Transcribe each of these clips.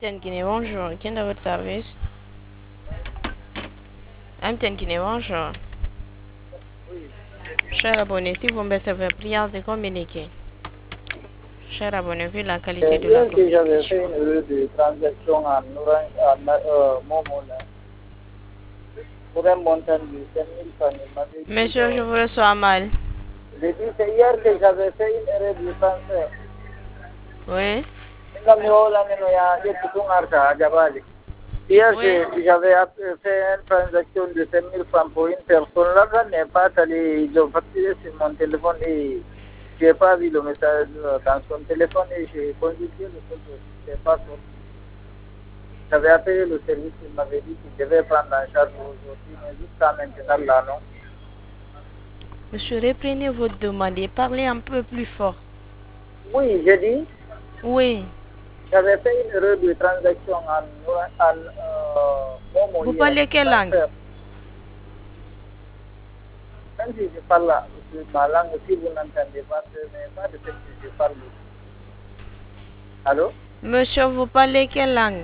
Guinée, bonjour. Qui est à votre service? Guinée, bonjour. Cher abonné, si vous me recevez prière de communiquer. Cher abonné, vu la qualité de la Hier que j'avais fait communication. une erreur de transaction Momo là, pour un montant de 5 000 francs. Il m'avait dit, Monsieur, je vous reçois mal. j'ai dit c'est hier que j'avais fait une erreur de transfert. Oui? Hier, Oui? j'avais fait une transaction de 5 000 francs pour une personne. L'argent n'est pas allé. Ils ont facturé sur mon téléphone et je n'ai pas vu le message dans son téléphone et j'ai consulté le photo. Je n'ai pas sorti. J'avais appelé le service, il m'avait dit qu'il devait prendre en charge aujourd'hui, mais jusqu'à maintenant, là, non. Monsieur, reprenez votre demande et parlez un peu plus fort. Oui, j'ai dit, Oui. j'avais fait une erreur de transaction en Momo Vous hier. parlez quelle langue? Même si je parle ma langue, si vous n'entendez pas, ce n'est pas de ce que je parle. Allô? Monsieur, vous parlez quelle langue?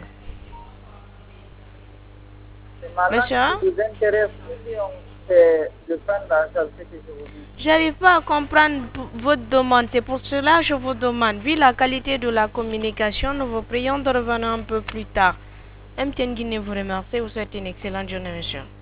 C'est ma langue Monsieur? qui vous intéresse ou bien c'est de prendre en charge ce que je vous dis. J'arrive pas à comprendre votre demande. C'est pour cela que je vous demande. Vu la qualité de la communication, nous vous prions de revenir un peu plus tard. MTN Guinée vous remercie. Vous souhaite une excellente journée, monsieur.